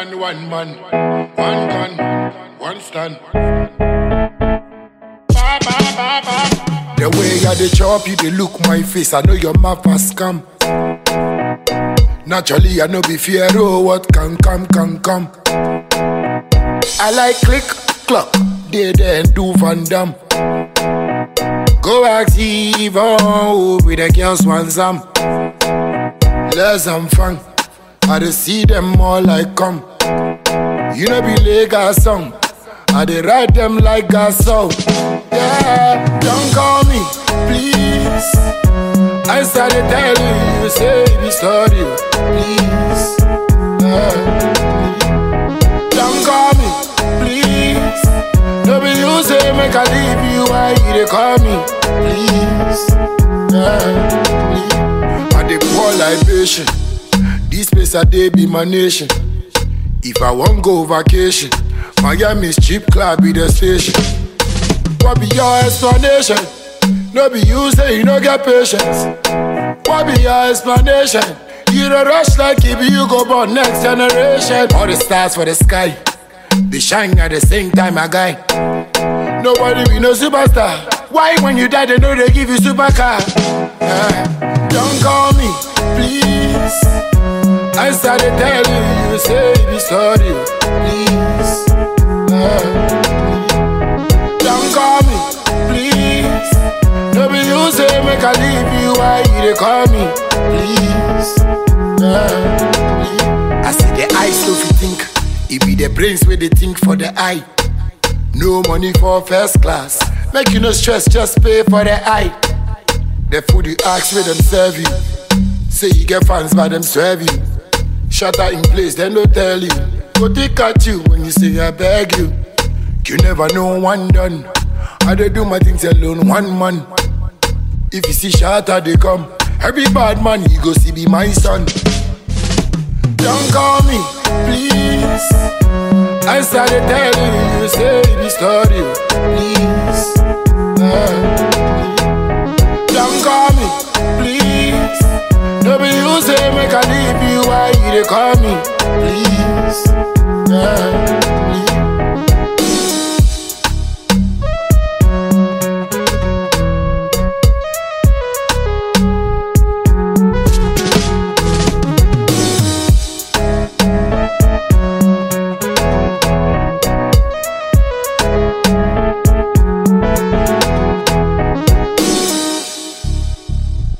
and one man, one gun, one stand. The way I dey chop you, they look my face. I know your mouth has scam. Naturally, I know be fear. Oh, what can come. I like click, clock, they then do Van Damme. Go active, oh, with the girls one zam. Let's have fun. I dey see them all like come. You know be Lagos song. I dey ride them like a song. Yeah, don't call me, please. I started telling you, say be sorry, please. Don't call me, please. No be you say make I leave you, why you dey call me, please. I dey pour libation. This place I dey be my nation. If I won't go vacation, Miami's cheap club be the station. What be your explanation? No be you say you no get patience. What be your explanation? You don't rush like if you go born next generation. All the stars for the sky, they shine at the same time, my guy. Nobody be no superstar. Why when you die they know they give you supercar? Don't call me, please. I started telling you, say be sorry, please. Don't call me, please. No be you say make I leave you, why you dey call me, please. I see the eyes so you think, it be the brains where they think for the eye. No money for first class, make you no stress, just pay for the eye. The food you ask where them serve you, say you get fans by them serve you. Shut in place, then don't tell you. Go take at you when you say I beg you. You never know one done. I dey do my things alone, one man. If you see shatter they come, every bad man you go see be my son. Don't call me, please. I started telling you, say be sorry, please. Don't call me, please. No be you say make I leave you, why you dey call me, please.